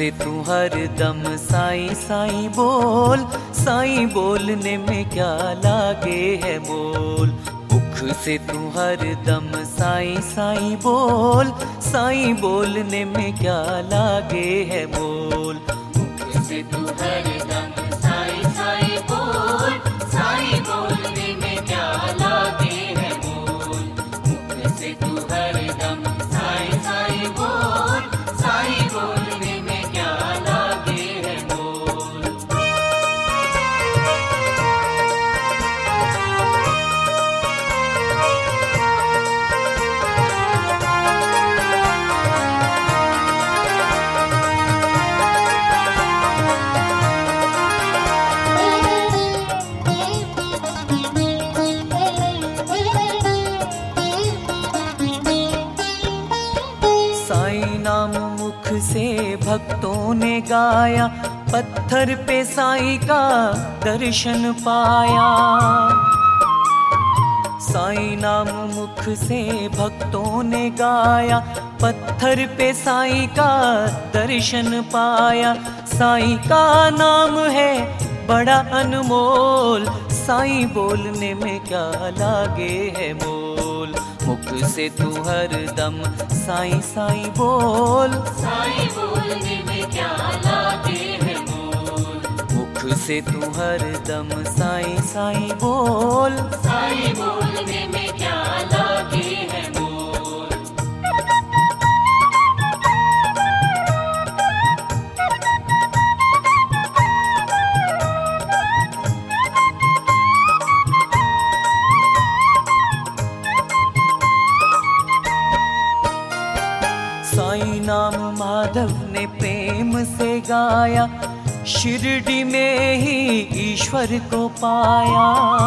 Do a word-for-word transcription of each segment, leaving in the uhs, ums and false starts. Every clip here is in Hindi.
से तू हर दम साईं साईं बोल, साईं बोलने में क्या लागे है मोल। मुख से तू हर दम साईं साईं बोल, साईं बोलने में क्या लागे है मोल। मुख से तू हर दम साईं साईं बोल, साईं बोलने में क्या लागे है मोल। मुख से तू हर दम साईं साईं बोल, साईं बोलने में क्या लागे है मोल। साईं नाम मुख से भक्तों ने गाया, पत्थर पे साईं का दर्शन पाया। साईं नाम मुख से भक्तों ने गाया, पत्थर पे साईं का दर्शन पाया। साईं का नाम है बड़ा अनमोल, साईं बोलने में क्या लागे है मोल। मुख से तू हर दम साईं साईं बोल, साईं बोलने में क्या लागे है मोल। मुख से तू हर दम साईं साईं बोल, साईं बोलने में क्या लागे है मोल। साईं नाम माधव ने प्रेम से गाया, शिरडी में ही ईश्वर को पाया।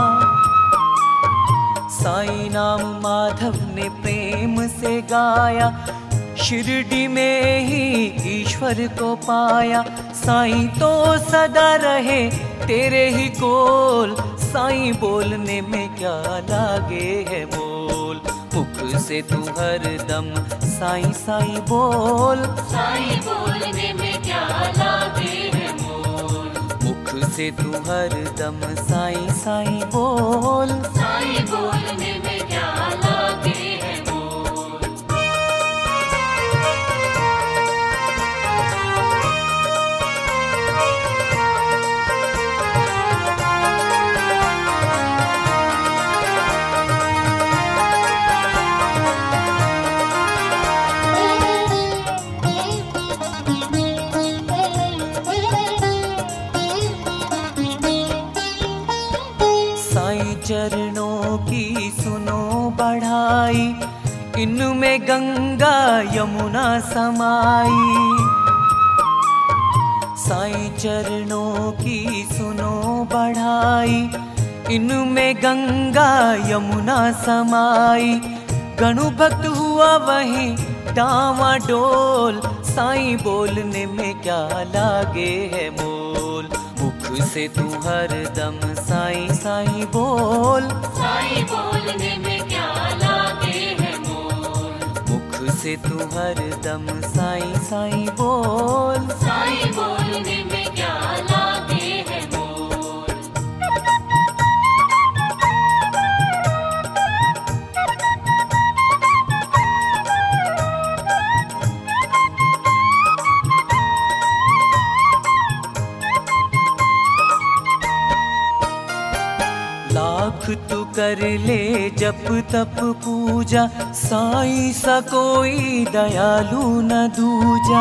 साईं नाम माधव ने प्रेम से गाया, शिरडी में ही ईश्वर को पाया। साईं तो सदा रहे तेरे ही कोल, साईं बोलने में क्या लागे है मोल। मुख से तू हर दम साईं साईं बोल, साईं बोलने में क्या लागे है मोल। मुख से तू हर दम साईं साईं बोल, साईं बोलने में क्या लागे है मोल। साईं चरणों की सुनो बढ़ाई, इनमें गंगा यमुना समाई। साईं चरणों की सुनो बढ़ाई, इनमें गंगा यमुना समाई। गणु भक्त हुआ वहीं डावाडोल, साईं बोलने में क्या लागे है मोल। मुख से तू हर दम साईं साईं बोल, साईं बोलने में क्या लागे है मोल। मुख से तू हर दम साईं साईं बोल, साईं बोलने में क्या लागे है मोल। लाख तू कर ले जप तप पूजा, साईं सा कोई दयालु न दूजा।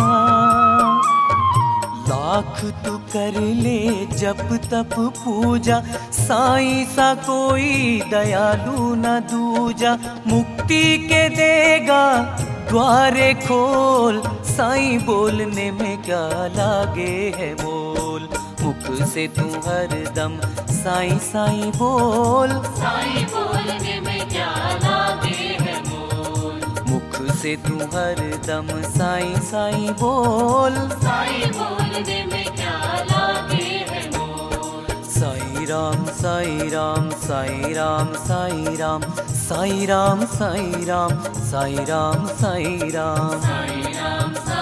लाख तू कर ले जप तप पूजा, साईं सा कोई दयालु न दूजा। मुक्ति के देगा द्वारे खोल, साईं बोलने में क्या लागे है मोल। मुख से तू हर दम साईं साईं बोल, साईं बोलने में क्या लागे है मोल। मुख से तू हर दम साईं साईं बोल, साईं बोलने में क्या लागे है मोल। साईं राम साईं राम साईं राम साईं राम साईं राम साईं राम साईं राम साईं राम साईं राम